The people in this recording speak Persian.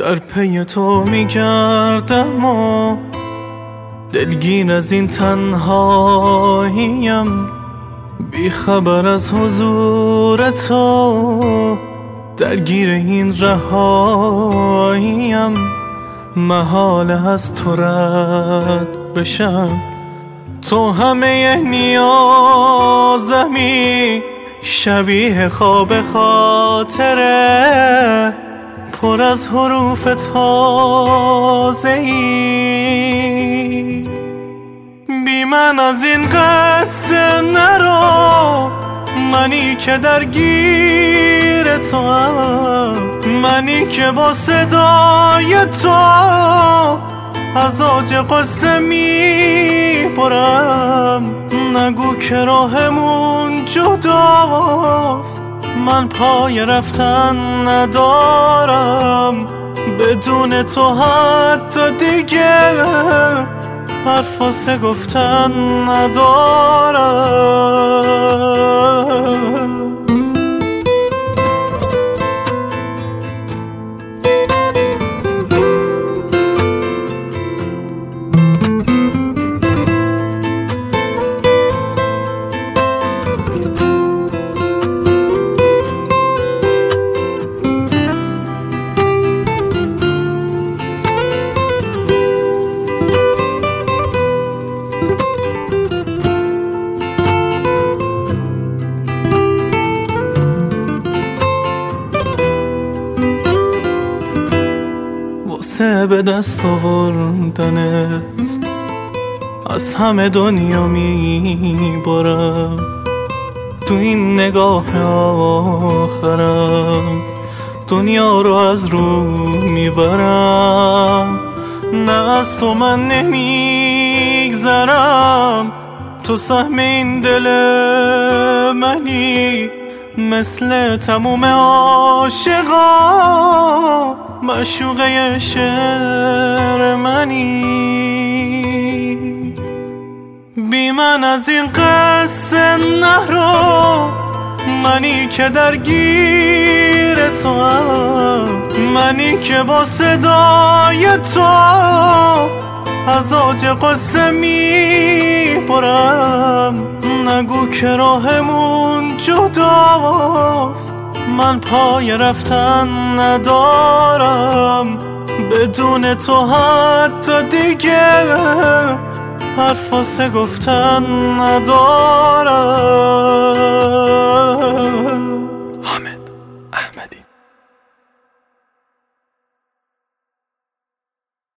در پی تو میگردم و دلگیر از این تنهاییم، بی خبر از حضور تو درگیر این رهاییم. محال از تو رد بشم، تو همه نیازمی، شبیه خواب خاطره پر از حروف تازه‌ای. بی من از این قصه نرو، منی که درگیر تو هم، منی که با صدای تو از آج قصه میبرم. نگو که راهمون جداست، من پای رفتن ندارم، بدون تو حتی دیگه حرف واسه گفتن ندارم. واسه به دست آوردنت از همه دنیا میبارم، تو این نگاه آخرم دنیا رو از رو میبرم. نه از تو من نمیگذرم، تو سهم این دل منی، مثل تموم عاشقا معشوقه شعر منی. بی من از این قصه نرو، منی که درگیر تو هم، منی که با صدای تو از آج قصه میبرم. نگو که راهمون جداست، من پای رفتن ندارم، بدون تو حتی دیگه حرف واسه گفتن ندارم.